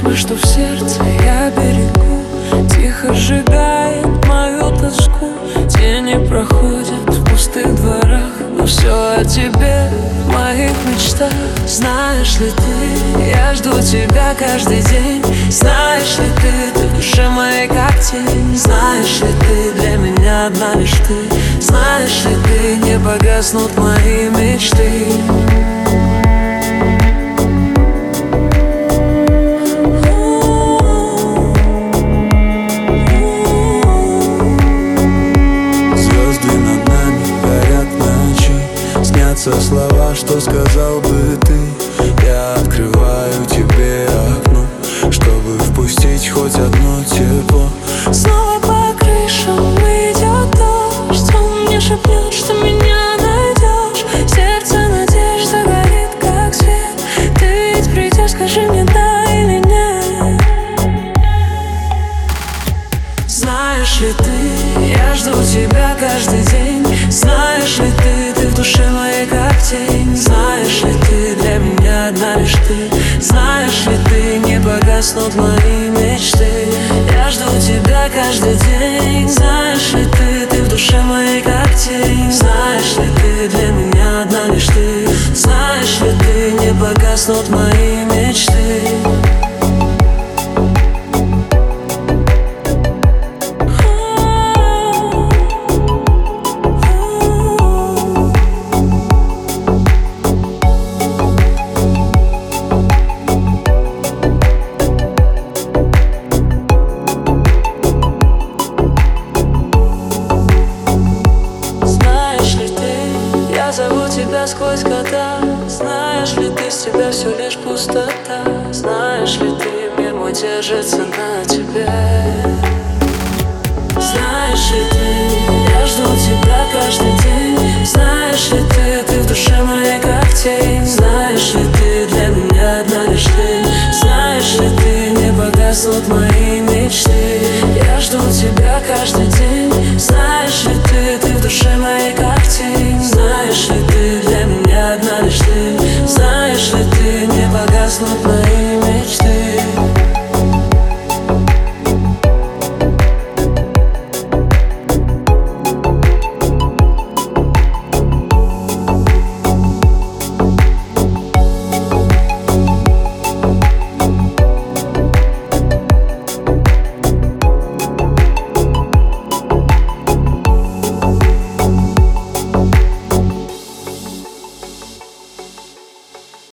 письма, что в сердце я берегу, тихо сжигает мою тоску. Тени проходят в пустых дворах, но все о тебе в моих мечтах. Знаешь ли ты, я жду тебя каждый день. Знаешь ли ты в душе моей как тень. Знаешь ли ты, для меня одна лишь ты. Знаешь ли ты, не погаснут мои мечты. Слова, что сказал бы ты. Я открываю тебе окно, чтобы впустить хоть одно тепло. Снова по крышам идет дождь. Он мне шепнет, что меня найдешь. В сердце надежда горит, как свет. Ты ведь придешь, скажи мне да или нет. Знаешь ли ты, я жду тебя каждый день. Знаешь ли ты в душе моей как тень. Знаешь ли ты, для меня одна лишь ты. Знаешь ли ты, не погаснут мои мечты. Я жду тебя каждый день. Знаешь ли ты в душе моей как тень. Знаешь ли ты, для меня одна лишь ты. Знаешь ли ты, не погаснут мои мечты. Зову тебя сквозь года. Знаешь ли ты, с тебя все лишь пустота. Знаешь ли ты, мир мой держится на тебе. Знаешь ли ты, я жду тебя каждый день. Знаешь ли ты в душе моей как тень. Знаешь ли ты, для меня одна лишь ты. Знаешь ли ты, не погаснут мои мечты. Я жду тебя каждый день.